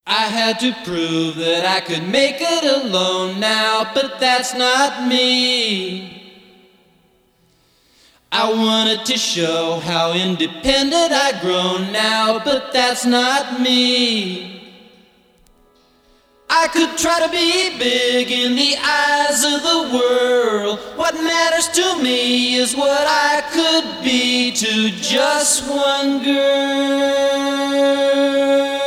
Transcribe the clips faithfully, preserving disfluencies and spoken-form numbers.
I had to prove that I could make it alone now, but that's not me. I wanted to show how independent I'd grown now, but that's not me. I could try to be big in the eyes of the world. What matters to me is what I could be to just one girl.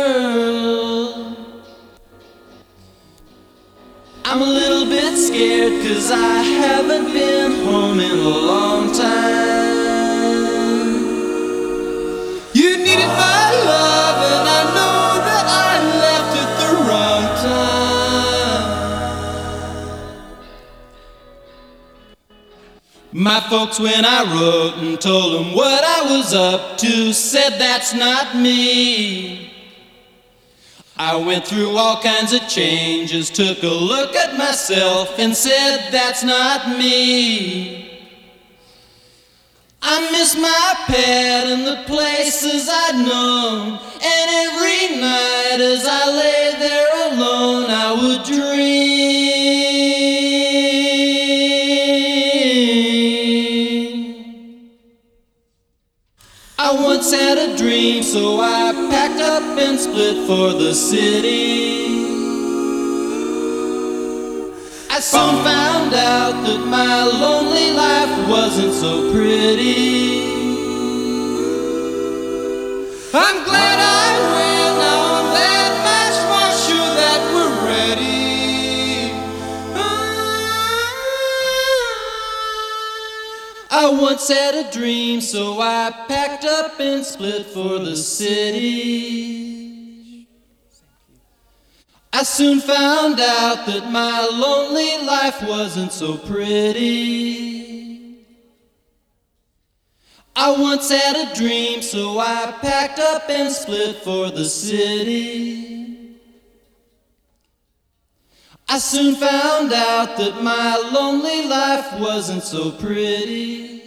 I'm a little bit scared 'cause I haven't been home in a long time. You needed my love and I know that I left at the wrong time. My folks, when I wrote and told them what I was up to, said that's not me. I went through all kinds of changes, took a look at myself and said that's not me. I miss my pad and the places I'd known, and every night as I lay there alone I would dream. I once had a dream, so I packed up and split for the city. I soon found out that my lonely life wasn't so pretty. I'm glad I went, now I'm that much more sure that we're ready. I once had a dream, so I packed up and split for the city. I soon found out that my lonely life wasn't so pretty. I once had a dream, so I packed up and split for the city. I soon found out that my lonely life wasn't so pretty.